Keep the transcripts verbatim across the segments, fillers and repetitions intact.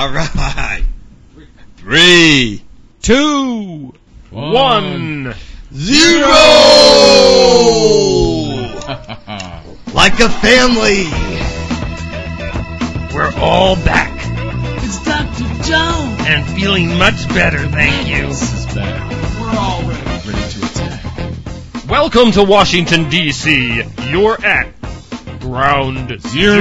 All right. Three, two, one, one zero. Like a family. We're all back. It's Doctor John. And feeling much better, thank you. This is back. We're all ready. Ready to attack. Welcome to Washington, D C You're at Ground Zero.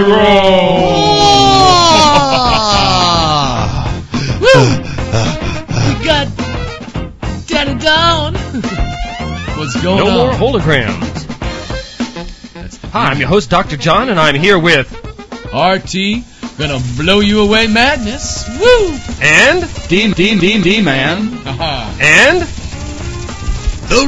We got Daddy Down. What's going no on? more holograms. That's the Hi, I'm your host, Doctor John, and I'm here with... R T, gonna blow you away madness. Woo! And... D, D, D, D, man. Haha. And... The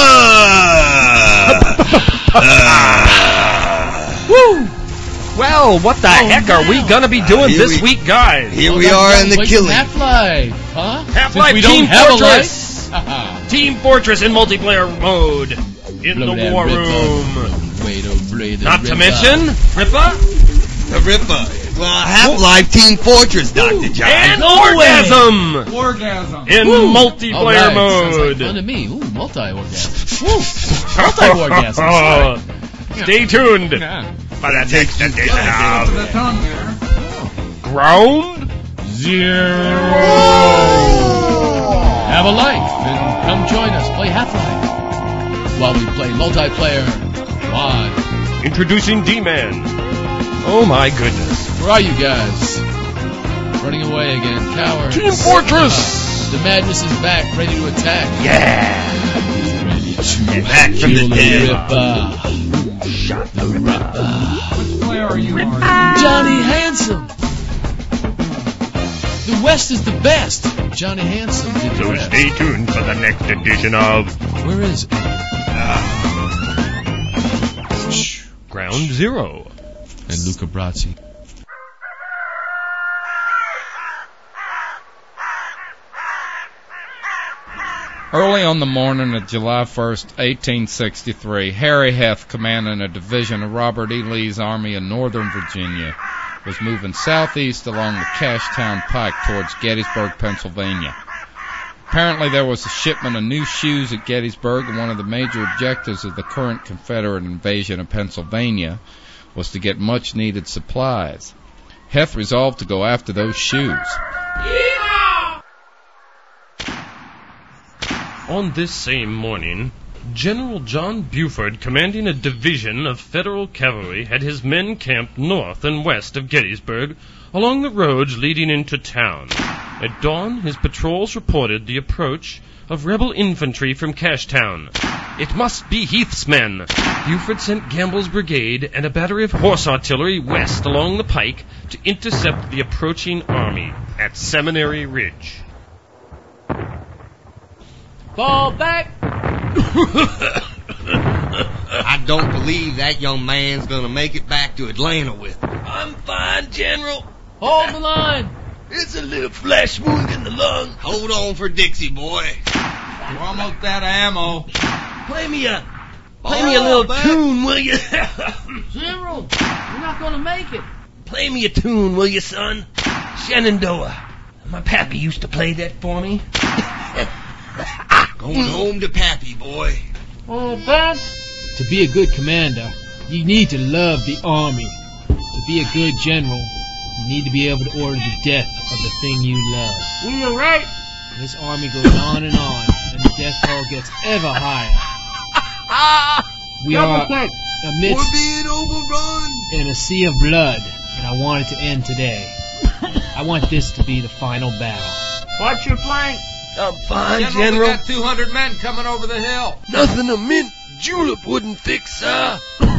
Ripper! Woo! Well, what the Oh, heck are we wow. gonna be doing Uh, here this we- week, guys? Here Oh, we that's are right, in the like killing. Half-Life, huh? Half-Life Since we Team don't have Fortress. a life. Haha. Team Fortress in multiplayer mode. In Blow the that war Ripper. room. Wait, oh, blow the Not to Ripper. mention, Ripper The Ripper. Well, Half-Life Team Fortress, Doctor John. and No Orgasm Orgasm. in Woo. multiplayer All right. Sounds like fun mode. to me. Ooh, multi-orgasm. Woo. Multi-orgasm. Stay tuned Yeah. for the next edition Up to the of tongue there. Ground Zero. Have a life and come join us. Play Half-Life while we play multiplayer. Quad. Introducing D-Man. Oh my goodness. Where are you guys? Running away again, cowards. Team Fortress! The madness is back, ready to attack. Yeah! Ready to Back from kill the the dead. Ripper. The Ripper. Which player are you, Marty? Johnny Handsome. The West is the best. Johnny Handsome did the So rest. stay tuned for the next edition of Where is it? Ground Zero. And Luca Brasi. Early on the morning of July first, eighteen sixty-three, Harry Heth, commanding a division of Robert E. Lee's Army in Northern Virginia, was moving southeast along the Cashtown Pike towards Gettysburg, Pennsylvania. Apparently there was a shipment of new shoes at Gettysburg, and one of the major objectives of the current Confederate invasion of Pennsylvania was to get much-needed supplies. Heth resolved to go after those shoes. On this same morning, General John Buford, commanding a division of Federal cavalry, had his men camped north and west of Gettysburg along the roads leading into town. At dawn, his patrols reported the approach of rebel infantry from Cashtown. It must be Heath's men. Buford sent Gamble's brigade and a battery of horse artillery west along the pike to intercept the approaching army at Seminary Ridge. Fall back. I don't believe that young man's gonna make it back to Atlanta with it. I'm fine, General. Hold the line. It's a little flesh wound in the lung. Hold on for Dixie, boy. We're almost out of ammo. Play me a, play Play me a little back. tune, will you? General, you're not gonna make it. Play me a tune, will you, son? Shenandoah. My pappy used to play that for me. Going home to Pappy, boy. Oh, Dad. To be a good commander, you need to love the army. To be a good general, you need to be able to order the death of the thing you love. You're right. This army goes on and on, and the death toll gets ever higher. We are We're amidst being overrun. in a sea of blood, and I want it to end today. I want this to be the final battle. Watch your flank. I'm fine, General, General. we got two hundred men coming over the hill. Nothing a mint julep wouldn't fix, sir.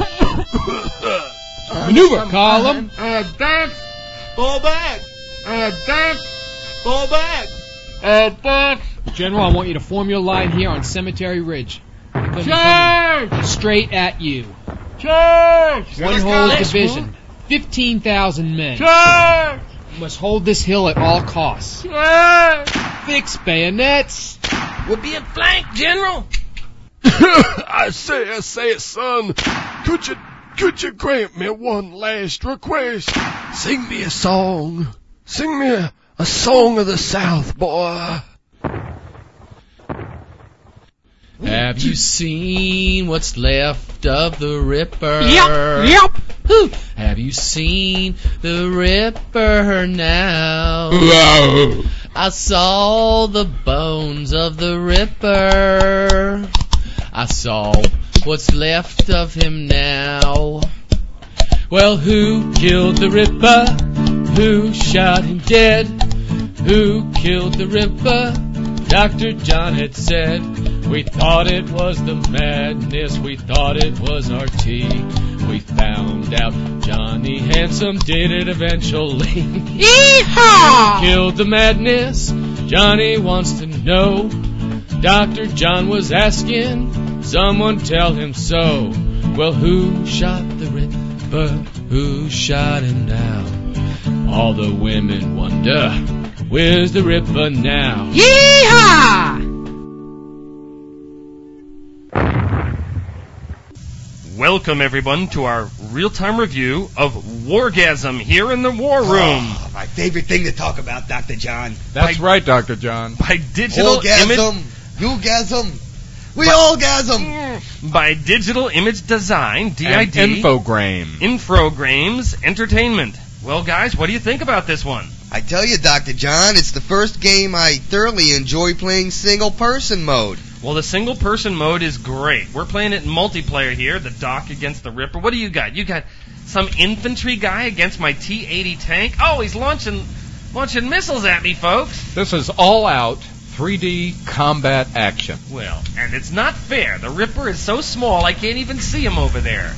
Maneuver column. Advance. Fall back. Advance. Fall back. Advance. General, I want you to form your line here on Cemetery Ridge. They're gonna be Charge. coming straight at you. Charge. One Let's whole go. division. fifteen thousand men. Charge. You must hold this hill at all costs. Charge. Fix bayonets. We're being flanked, General. I say, I say it, son. Could you, could you grant me one last request? Sing me a song. Sing me a, A song of the South, boy. Have you seen what's left of the Ripper? Yep, yep. Whew. Have you seen the Ripper now? I saw the bones of the Ripper. I saw what's left of him now. Well, who killed the Ripper? Who shot him dead? Who killed the Ripper? Doctor John had said. We thought it was the madness, we thought it was our tea. We found out Johnny Handsome did it eventually. Yeehaw! Who killed the madness? Johnny wants to know. Doctor John was asking, someone tell him so. Well, who shot the Ripper? Who shot him now? All the women wonder, where's the Ripper now? Yeehaw! Welcome, everyone, to our real-time review of Wargasm here in the War Room. Oh, my favorite thing to talk about, Doctor John. That's By- right, Doctor John. By digital image... Orgasm, you-gasm, we all gasm. By Digital Image Design, D I D. And Infogram. Infogrames Entertainment. Well, guys, what do you think about this one? I tell you, Doctor John, it's the first game I thoroughly enjoy playing single-person mode. Well, the single-person mode is great. We're playing it in multiplayer here, the Doc against the Ripper. What do you got? You got some infantry guy against my T eighty tank? Oh, he's launching launching missiles at me, folks. This is all-out three D combat action. Well, and it's not fair. The Ripper is so small I can't even see him over there.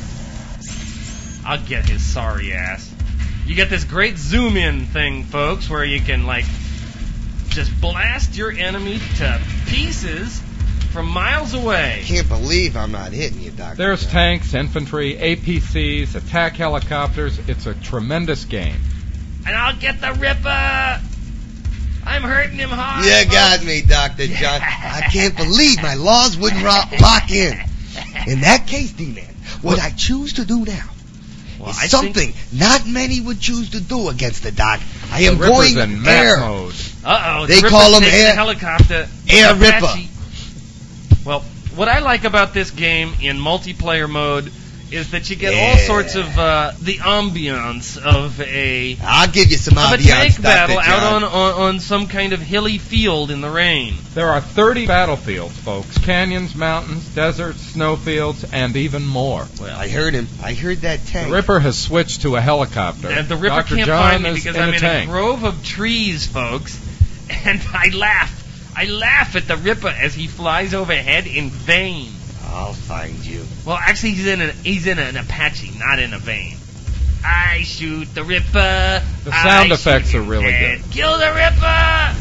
I'll get his sorry ass. You get this great zoom-in thing, folks, where you can, like, just blast your enemy to pieces from miles away. Can't believe I'm not hitting you, Doctor There's John. tanks, infantry, A P Cs, attack helicopters. It's a tremendous game. And I'll get the Ripper! I'm hurting him hard. You folks. got me, Doctor John. I can't believe my laws wouldn't ro- lock in. In that case, D-Man, what I choose to do now Well, is I something think- not many would choose to do against the Doc. I am The Ripper's going in map air. mode. Uh-oh. They the call Ripper's him taking Air- the helicopter. Air Apache. Well, what I like about this game in multiplayer mode is that you get all Yeah. sorts of uh, the ambiance of a I'll give you some of a ambiance, tank Doctor battle John. out on, on on some kind of hilly field in the rain. There are thirty battlefields, folks. Canyons, mountains, deserts, snowfields, and even more. Well, I heard him. I heard that The tank. Ripper has switched to a helicopter. and the Ripper Doctor can't John find me is because in I'm a in tank. a grove of trees, folks, and I laugh. I laugh at the Ripper as he flies overhead in vain. I'll find you. Well, actually, he's in an he's in an Apache, not in a vein. I shoot the Ripper. The sound I effects shoot are really his head. good. Kill the Ripper!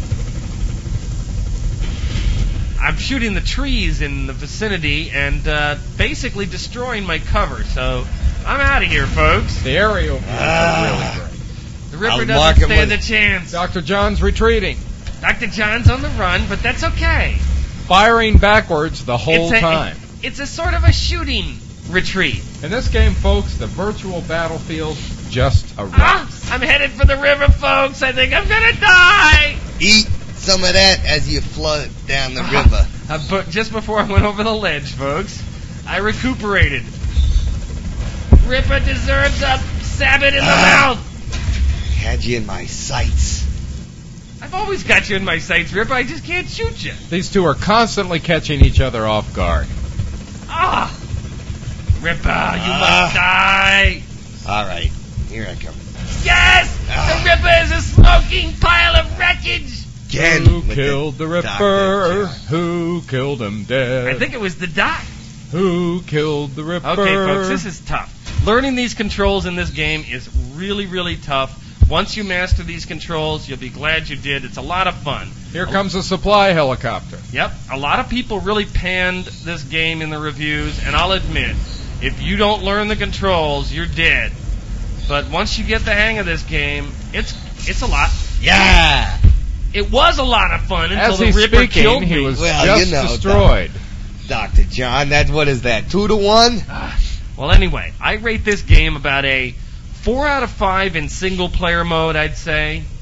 I'm shooting the trees in the vicinity and uh, basically destroying my cover. So I'm out of here, folks. The aerial views Ah. are really great. The Ripper I'll mark doesn't him stand a with- chance. Doctor John's retreating, Doctor John's on the run, but that's okay. firing backwards the whole it's a, time. It's a sort of a shooting retreat. In this game, folks, the virtual battlefield just Ah, erupts. I'm headed for the river, folks. I think I'm gonna die. Eat some of that as you flood down the Ah. river. Uh, but just before I went over the ledge, folks, I recuperated. Ripper deserves a sabot in the Ah. mouth. Had you in my sights. I've always got you in my sights, Ripper. I just can't shoot you. These two are constantly catching each other off guard. Ah, Ripper, you Ah. must die. All right, here I come. Yes, Ah. the Ripper is a smoking pile of wreckage. Again. Who with killed the Doctor Ripper? John. Who killed him dead? I think it was the Doc. Who killed the Ripper? Okay, folks, this is tough. Learning these controls in this game is really, really tough. Once you master these controls, you'll be glad you did. It's a lot of fun. Here comes a supply helicopter. Yep, a lot of people really panned this game in the reviews, and I'll admit, if you don't learn the controls, you're dead. But once you get the hang of this game, it's it's a lot. Yeah. It was a lot of fun until As the he's Ripper speaking, killed he me. was Well, just you know, destroyed. Doctor John, that what is that? Two to one? Well, anyway, I rate this game about a four out of five in single player mode, I'd say.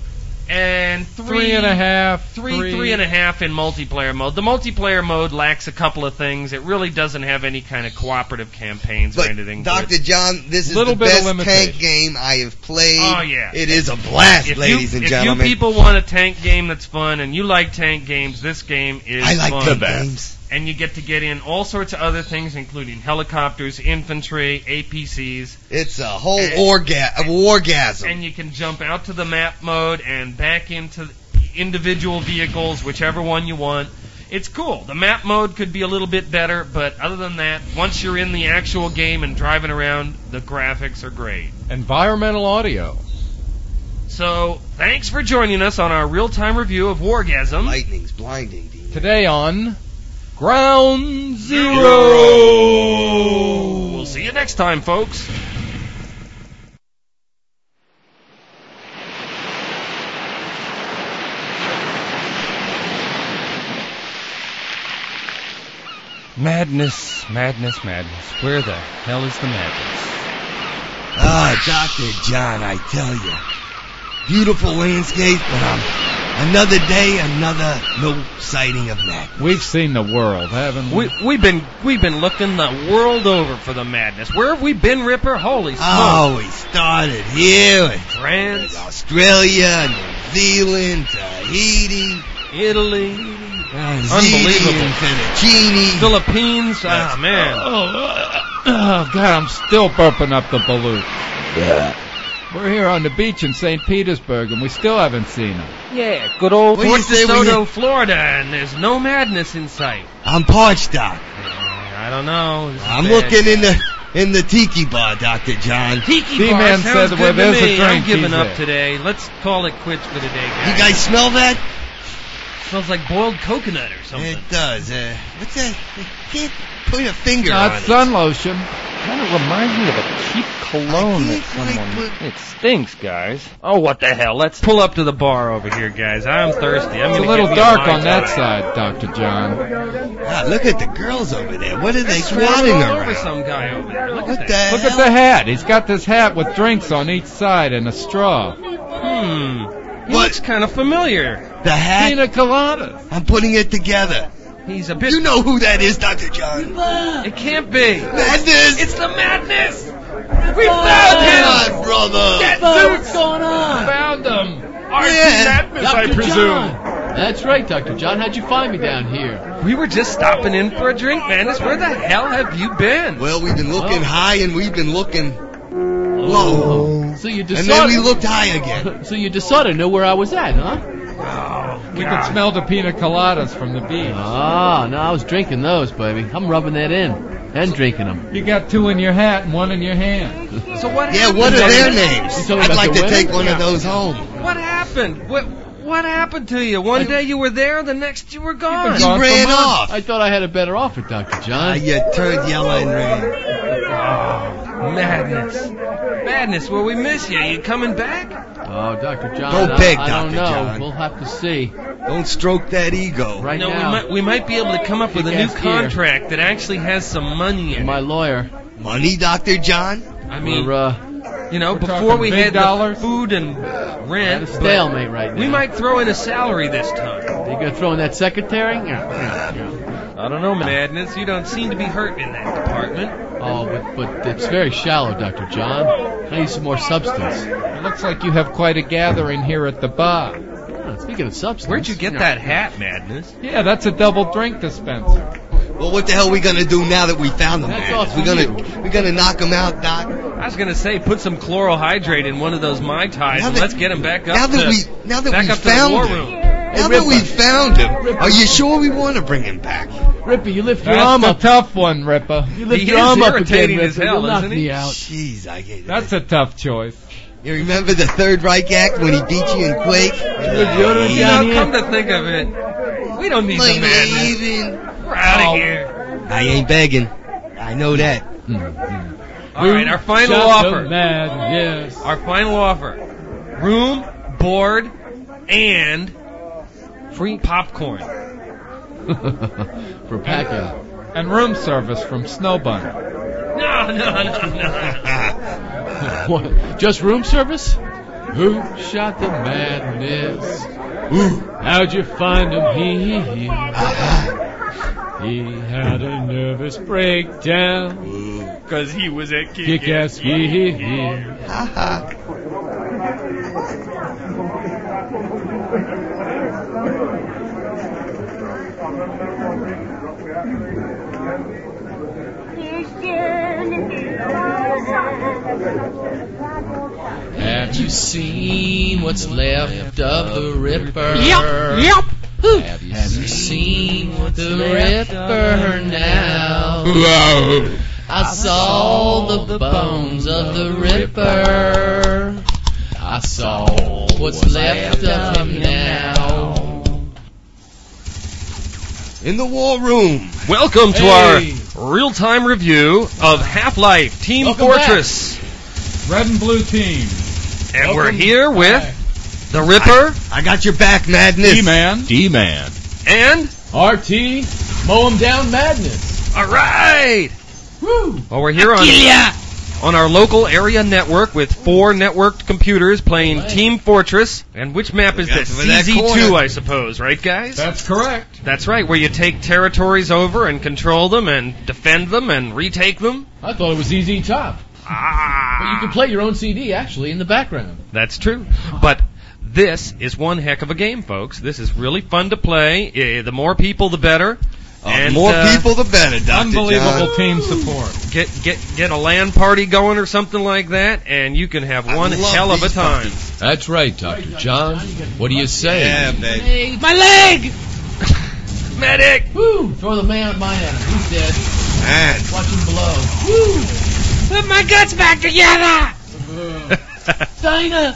and three, Three and a half. Three, three. three and a half in multiplayer mode. The multiplayer mode lacks a couple of things. It really doesn't have any kind of cooperative campaigns or But anything. Doctor John, this is Little the bit of best limitation. tank game I have played. Oh, yeah. It is a blast, If ladies you, and if gentlemen. you people want a tank game that's fun and you like tank games, this game is I like fun. the games. And you get to get in all sorts of other things, including helicopters, infantry, A P Cs. It's a whole And- orga- a wargasm. And you can jump out to the map mode and back into individual vehicles, whichever one you want. It's cool. The map mode could be a little bit better, but other than that, once you're in the actual game and driving around, the graphics are great. Environmental audio. So, thanks for joining us on our real-time review of Wargasm. Lightning's blinding. Dean. Today on Ground Zero. We'll see you next time, folks. Madness, madness, madness. Where the hell is the madness? Ah, Doctor John, I tell you. Beautiful landscape, but um, another day, another no sighting of madness. We've seen the world, haven't we? We, we've been we've been looking the world over for the madness. Where have we been, Ripper? Holy smokes. Oh, we started here with France, Australia, New Zealand, Tahiti, Italy, uh, Unbelievable. ziti and fettuccine. Philippines. Ah, man. Oh, God, I'm still burping up the balloon. We're here on the beach in Saint Petersburg, and we still haven't seen him. Yeah, good old What do Fort you say when DeSoto, you- Florida, and there's no madness in sight. I'm parched, Doc. I don't know. This is I'm bad. looking in the in the tiki bar, Doctor John. Tiki D-Man bar said sounds where good there's to a me. drink, I'm giving he's up there. today. Let's call it quits for the day, guys. You guys smell that? Smells like boiled coconut or something. It does. Uh, what's that? I can't put a finger Not on it. sun lotion. Kind of reminds me of a cheap cologne I that can't quite someone... put- It stinks, guys. Oh, what the hell? Let's... Pull up to the bar over here, guys. I'm thirsty. I'm It's a gonna little get me dark Mai on that Tai. side, Doctor John. Ah, look at the girls over there. What are they Swirling swatting all over around? some guy over there. Look What at the that. Look hell? at the hat. He's got this hat with drinks on each side and a straw. Hmm. He What? looks kind of familiar. The hat? Pina coladas. I'm putting it together. He's a bit... You know who that is, Doctor John. It can't be. Madness! It's the madness! We found him! Come on, brother! What's going on? Found him. Yeah. Doctor John. That's right, Doctor John. How'd you find me down here? We were just stopping in for a drink, Madness. Where the hell have you been? Well, we've been looking Oh. high and we've been looking low. So you And decided. then we looked high again. So you decided to know where I was at, huh? We could smell the pina coladas from the beach. Ah, no, I was drinking those, baby. I'm rubbing that in and drinking them. You got two in your hat and one in your hand. So what Yeah, happened? what are their Madness? names? You talking I'd about like the to women? take one of those home. What happened? What What happened to you? One day you were there, the next you were gone. been You gone for ran months. off. I thought I had a better offer, Doctor Ah, John. you turned yellow and ran. Madness. Madness, well, we miss you. You coming back? Oh, Doctor John. Don't I, beg, I don't Doctor know. John. We'll have to see. Don't stroke that ego. Right no, we now, might, we might be able to come up with a new Kick-ass gear. contract that actually has some money in my it. lawyer. Money, Doctor John? I mean, We're uh, you know, We're before talking we big had dollars? the food and at rent, a but stalemate right now. we might throw in a salary this time. You gonna throw in that secretary? Yeah, yeah, yeah. I don't know, Madness. You don't seem to be hurt in that department. Oh, but, but it's very shallow, Doctor John. I need some more substance. It looks like you have quite a gathering here at the bar. Oh, speaking of substance. Where'd you get that hat, Madness? Yeah, that's a double drink dispenser. Well, what the hell are we gonna do now that we found them? That's man? all we for gonna you. we gonna knock them out, Doc. I was gonna say, put some chlorohydrate in one of those Mai Tais Now and that- let's get him back up now that to, we now that back we up to the found war him. room. Now that we found him, are you sure we want to bring him back? Ripper, you lift your arm That's a up. tough one, Ripper. You lift He your is arm up irritating again, as Ripper. hell, You'll knock isn't he? me out. Jeez, I get it. That's a tough choice. You remember the Third Reich Act when he beat you in Quake? deodorant You down know, here? come to think of it, we don't need the Like Madness. leaving. We're out of Oh. here. I ain't begging. I know that. All right, our final Shot offer. the man, yes. Our final offer: room, board, and free popcorn. For packing. And room service from Snowbun. No, no, no, no. What? Just room service? Who shot the madness? How'd you find him here? He had a nervous breakdown. Because he was a Kick-ass here. Have you seen what's left of the Ripper? Yep, yep. Have you seen the Ripper now? I saw the bones of the Ripper. I saw what's left of him now. In the war room. Welcome to Hey. our real-time review of Half-Life Team Welcome Fortress. Red and blue team. And Welcome we're here with back. the Ripper I got your back, Madness. D-Man. D-Man. and... R T, mow him down madness. All right! Woo! Well, we're here on, on our local area network with four networked computers playing Right. Team Fortress. And which map is Got this? to that C Z two, corner. I suppose, right, guys? That's correct. That's right, where you take territories over and control them and defend them and retake them. I thought it was E Z Top. Ah! But you can play your own C D, actually, in the background. That's true. But this is one heck of a game, folks. This is really fun to play. Eh, The more people, the better. Uh, And, more uh, people, the better, Doctor Unbelievable John. team support. Get get get a LAN party going or something like that, and you can have I one love hell of a these time. puppies. That's right, Doctor John. What do you say? Yeah, baby. My leg! Medic! Woo! Throw the man at my end. He's dead. Man. Watch him blow. Woo! Put my guts back together! Dinah!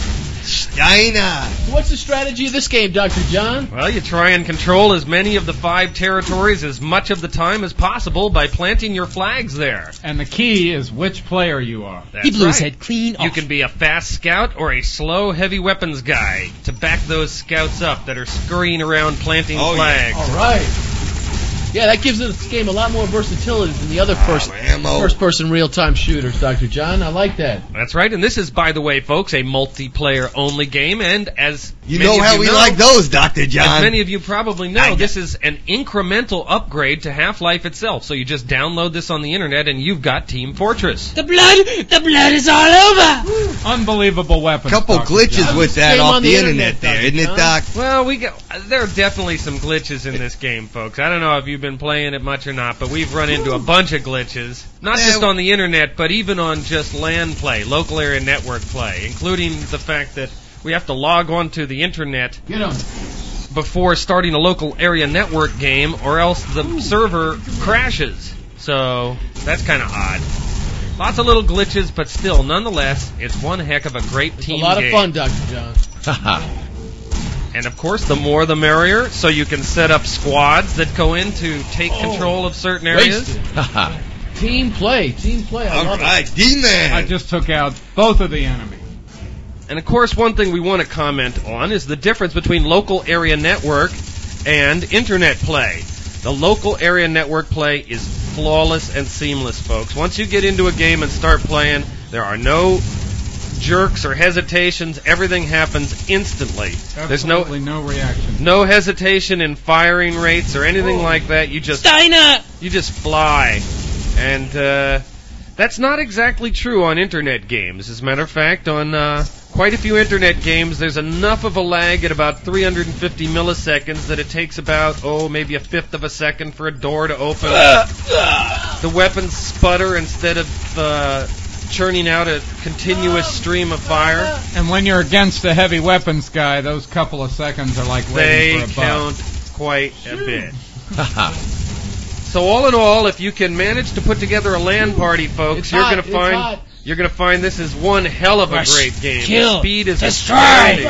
Dinah. What's the strategy of this game, Doctor John? Well, you try and control as many of the five territories as much of the time as possible by planting your flags there. And the key is which player you are. That's He blew his right. head clean You off. can be a fast scout or a slow heavy weapons guy to back those scouts up that are scurrying around planting Oh, yeah. flags. All right. Yeah, that gives this game a lot more versatility than the other first, Oh, ammo. first-person real-time shooters, Doctor John. I like that. That's right, and this is, by the way, folks, a multiplayer-only game, and as You many know of how you we know, like those, Doctor As John. many of you probably know, I got- this is an incremental upgrade to Half-Life itself. So you just download this on the internet, and you've got Team Fortress. The blood, the blood is all over! Unbelievable weapons. Couple Doctor glitches John. with that Game off on the, the internet, internet, there, Doctor isn't it, John. Doc? Well, we got, there are definitely some glitches in this game, folks. I don't know if you've been playing it much or not, but we've run into a bunch of glitches. Not Yeah. just on the internet, but even on just LAN play, local area network play, including the fact that we have to log on to the internet Get him. before starting a local area network game, or else the server crashes. So that's kind of odd. Lots of little glitches, but still, nonetheless, it's one heck of a great It's team a lot game. of fun, Doctor John. And of course, the more the merrier, so you can set up squads that go in to take Oh. control of certain areas. Wasted. Team play, team play. I All love right, D-Man. I just took out both of the enemies. And of course, one thing we want to comment on is the difference between local area network and internet play. The local area network play is flawless and seamless, folks. Once you get into a game and start playing, there are no jerks or hesitations. Everything happens instantly. There's no Absolutely no reaction. no hesitation in firing rates or anything like that. You just Steiner! you just fly. And uh, that's not exactly true on internet games. As a matter of fact, on uh, quite a few internet games, there's enough of a lag at about three hundred fifty milliseconds that it takes about, oh, maybe a fifth of a second for a door to open. The weapons sputter instead of uh, churning out a continuous stream of fire. And when you're against a heavy weapons guy, those couple of seconds are like waiting They for a buck. count quite a bit. So all in all, if you can manage to put together a LAN party, folks, It's you're hot, gonna it's find hot. you're gonna find this is one hell of a Rush, great game. kill, The speed is destroy. astounding.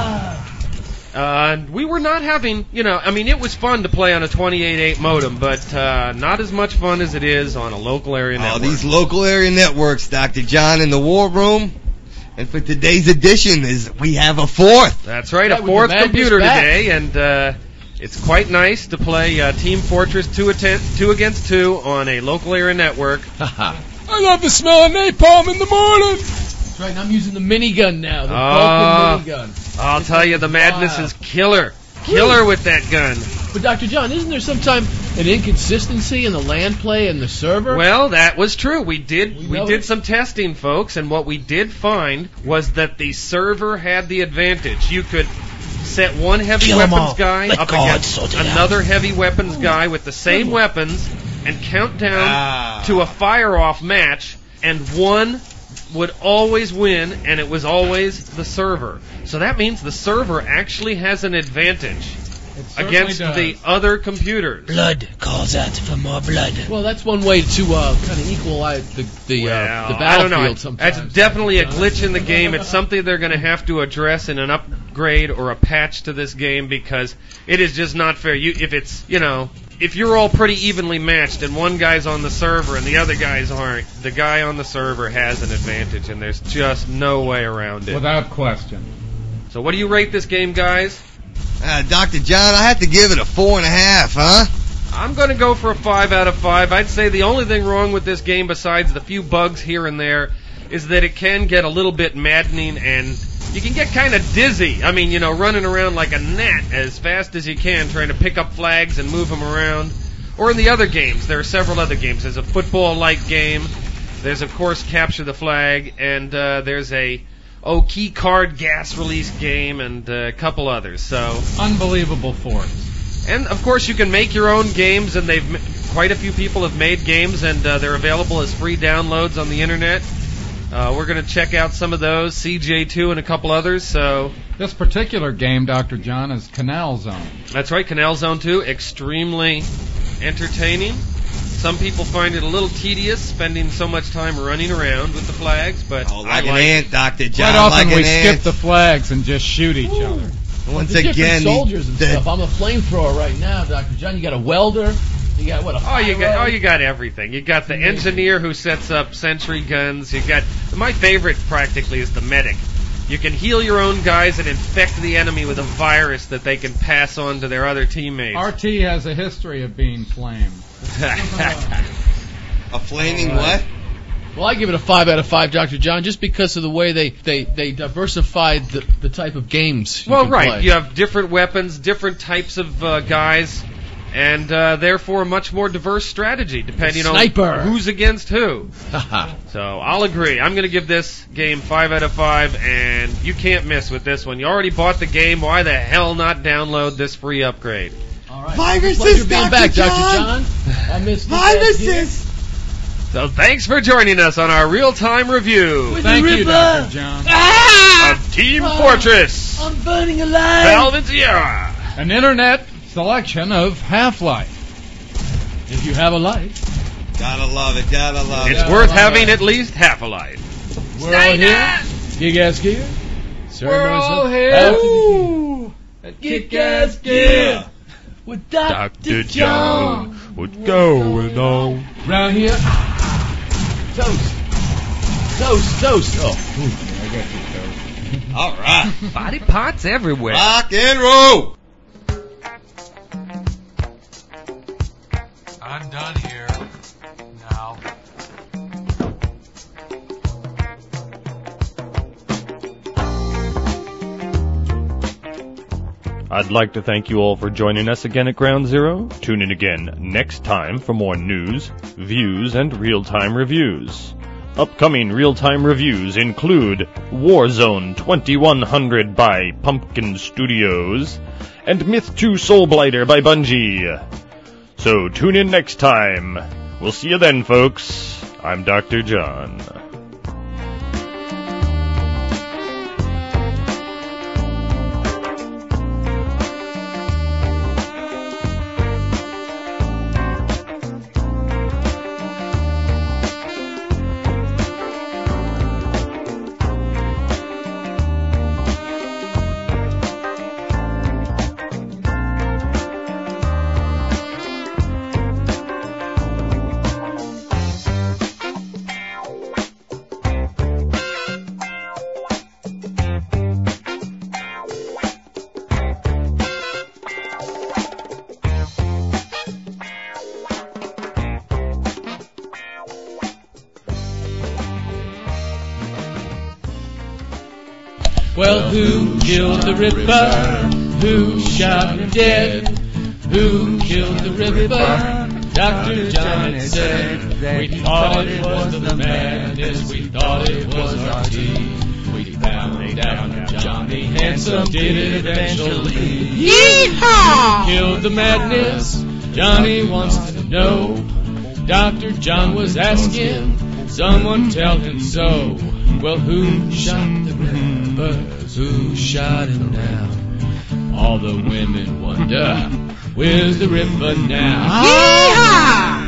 Uh, we were not having, you know, I mean, it was fun to play on a twenty-eight eight modem, but uh, not as much fun as it is on a local area Oh, network. these local area networks, Doctor John, in the war room. And for today's edition is we have a fourth. That's right, Yeah, a with the fourth madness computer back. today, and uh, it's quite nice to play uh, Team Fortress two, atten- two against two on a local area network. I love the smell of napalm in the morning. right, and I'm using the minigun now, the Ah. Vulcan minigun. I'll This tell is you, the madness wild. is killer. Killer with that gun. But Doctor John, isn't there sometime an inconsistency in the land play and the server? Well, that was true. We did We we know did it. some testing, folks, and what we did find was that the server had the advantage. You could set one heavy Kill 'em weapons all. guy Let up God against sort it out. another heavy weapons guy with the same weapons and count down Ah. to a fire-off match, and one would always win, and it was always the server. So that means the server actually has an advantage It certainly against does. the other computers. Blood calls out for more blood. Well, that's one way to uh, kind of equalize the the, Well, uh, the I don't know. battlefield sometimes. That's definitely a glitch in the game. It's something they're going to have to address in an upgrade or a patch to this game because it is just not fair. You, if it's, you know, if you're all pretty evenly matched and one guy's on the server and the other guys aren't, the guy on the server has an advantage, and there's just no way around it. Without question. So what do you rate this game, guys? Uh, Doctor John, I have to give it a four and a half, huh? I'm going to go for a five out of five. I'd say the only thing wrong with this game, besides the few bugs here and there, is that it can get a little bit maddening and you can get kind of dizzy. I mean, you know, running around like a gnat as fast as you can, trying to pick up flags and move them around. Or in the other games, there are several other games. There's a football-like game. There's, of course, Capture the Flag, and uh, there's a oh key card gas release game, and uh, a couple others. So. Unbelievable force. And, of course, you can make your own games, and they've m- quite a few people have made games, and uh, they're available as free downloads on the Internet. Uh, we're going to check out some of those, C J two and a couple others. So This particular game, Doctor John, is Canal Zone. that's right, Canal Zone two, extremely entertaining. Some people find it a little tedious, spending so much time running around with the flags, but Oh, I like an like it. ant, Doctor John. Quite often like we an skip ant. the flags and just shoot each other. Once the again, different the- soldiers and the- stuff. I'm a flamethrower right now, Doctor John. You got a welder. You got what? A Oh, you got pyro? oh, you got everything. You got the engineer who sets up sentry guns. You got my favorite, practically, is the medic. You can heal your own guys and infect the enemy with a virus that they can pass on to their other teammates. R T has a history of being flamed. a flaming All right. what? Well, I give it a five out of five, Doctor John, just because of the way they they they diversified the the type of games. You well, can right. play. You have different weapons, different types of uh, guys, and uh, therefore a much more diverse strategy depending Sniper. on who's against who. So I'll agree. I'm going to give this game five out of five, and you can't miss with this one. You already bought the game. Why the hell not download this free upgrade? All right. Viruses, Pleasure being Doctor back, John. Doctor John. I missed you guys here. Viruses! So thanks for joining us on our real-time review With Thank the you, Ripper. Doctor John. Ah! of Team Ah! Fortress, I'm burning alive. Valve and Sierra. An internet selection of Half-Life. If you have a life, Gotta love it, gotta love It's it. worth all having right. at least half a life. we're all here. Kick-ass gear. We're all here. Kick-ass gear. With Doctor John. what's going on? Round here. Toast. Toast, toast. Oh. All right. Body parts everywhere. Rock and roll. I'm done here. Now. I'd like to thank you all for joining us again at Ground Zero. Tune in again next time for more news, views, and real-time reviews. Upcoming real-time reviews include Warzone twenty-one hundred by Pumpkin Studios and Myth two Soulblighter by Bungie. So tune in next time. We'll see you then, folks. I'm Doctor John. Well, who killed the Ripper? Who shot him dead? Who killed the Ripper? Doctor John had said, we thought it was the madness, we thought it was our tea. We found out Johnny Handsome did it eventually. Yeehaw! Who killed the madness? Johnny wants to know. Doctor John was asking, someone tell him so. Well, who shot the Rippers? Who shot him now? All the women wonder, where's the Ripper now? Yeehaw!